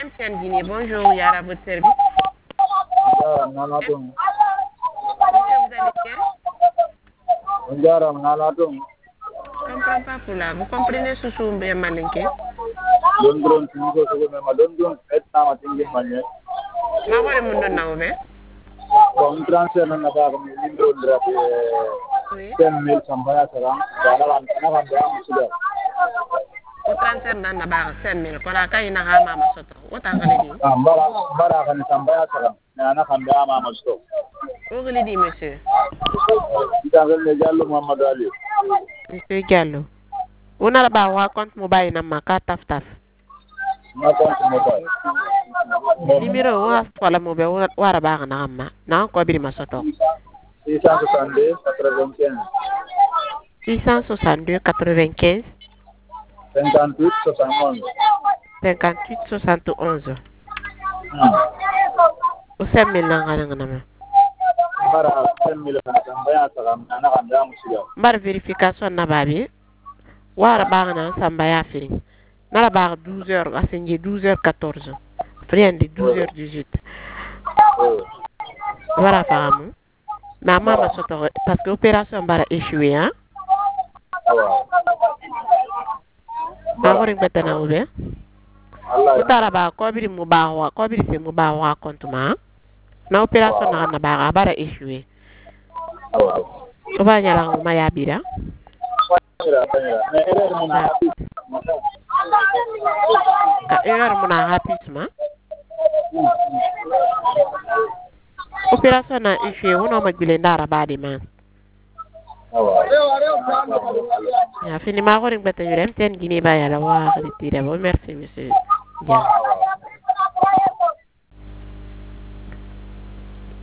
MTN Guinée, bonjour, Yara, à votre service. Monsieur, vous allez bien? Je ne comprends pas pour là. Vous comprenez ce que vous malinqué? O transfer nan na ba 5000 ko la kay na ha mama soto o tangale di bara kan sambaya sara na kan da mama soto o gele di monsieur tangale Diallo Mamadou Ali monsieur Diallo ona ba wa compte mobile na maka taf taf ma compte mobile numéro wa wala mobile wara ba na amma na ko bi ma soto 662 95 662 95 58 71 o 5000 na ngana ngana bara 5000 kan sambaya sara na kan da musiya bar verification na babi wara ba na sambaya firi na ba 12h asenje 12h14 friend 12h18 wara faamu na mama soto parce que opération bara échoué hein ba ko ring betana ube utara ba ko biri mu ba wa ko biri se mu ba wa compte ma na opération na ba bara échoué o ba nyala mu ma ya bira ka erreur mu na rapidement opération na échoué wono ma gile ndara ba di man ya fini ma ko ring betana yurem ten Guinée ba yala wa retire bon merci monsieur Diallo